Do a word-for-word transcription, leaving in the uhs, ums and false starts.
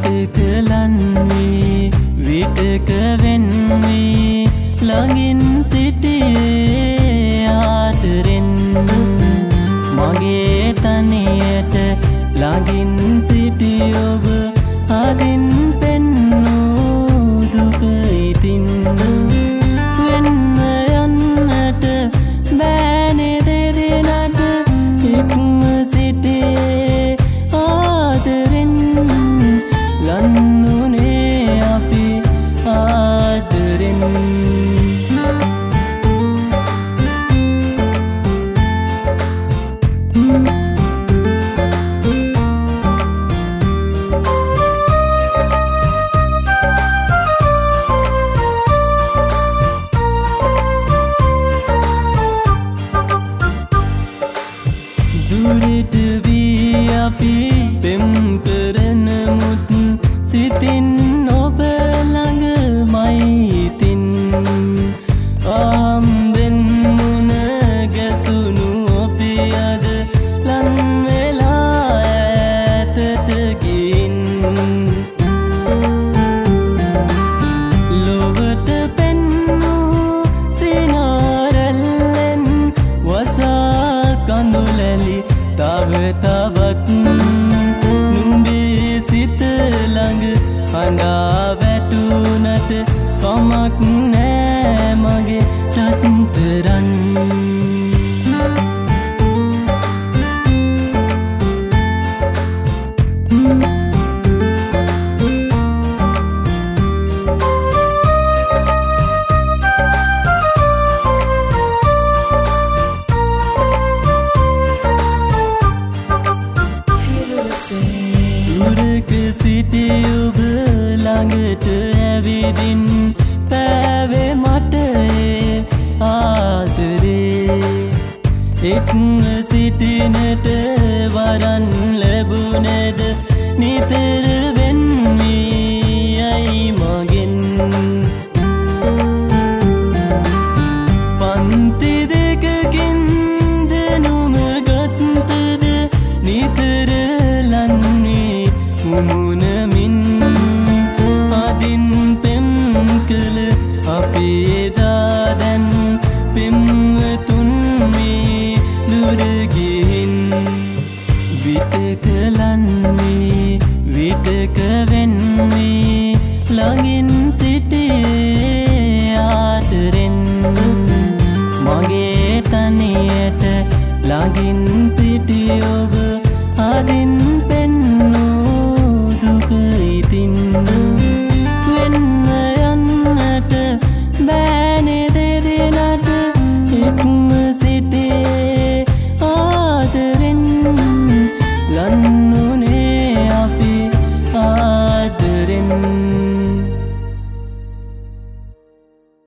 විටකලන්වී විටකවෙන්වී ළඟින් සිටියේ ආදරෙන් මගේ තනියට ළඟින් සිටි ඔබ අදින් පෙන්නූ දුක ඉතින් වෙන්ව යන්නට බෑනේ දෙදෙනාට එක්ම සිටියේ ආදරෙන් ලන්නුනේ අපි ආදරෙන් දුරට වී අපි පෙම් කරනමුත් සිතින් ඔබ ළඟමයි ඉතින් ආම්දෙන් මුණ ගැසුණු අපි අද ලන් වෙලා ඈතට ගින් ලොවට පෙන්නූ සිනාරැල්ලෙන් වසා කඳුලැලි තව තවත් නුඹේ සිත ළඟ හඬා වැටුණට කමක් නෑ මගේ රත්තරන් දුරක සිටි ඔබ ළඟට ඇවිදින් පෑවේ මට ඒ ආදරේ එක්ම සිටිනට වරන් ලැබුණද නිතර වෙන්වී යයි මගෙන් පන්ති දෙකකින් දෙනුම ගත්තද නිතර ලන්වී මුමුණමින් අදින් පෙම් කළ අපේ එදා දැන් පෙම්වතුන් වී දුරගිහින් විටකලන්වී විටකවෙන්වී ළඟින් සිටියේ ආදරෙන් මගේ තනියට ළඟින් සිටි ඔබ අදින්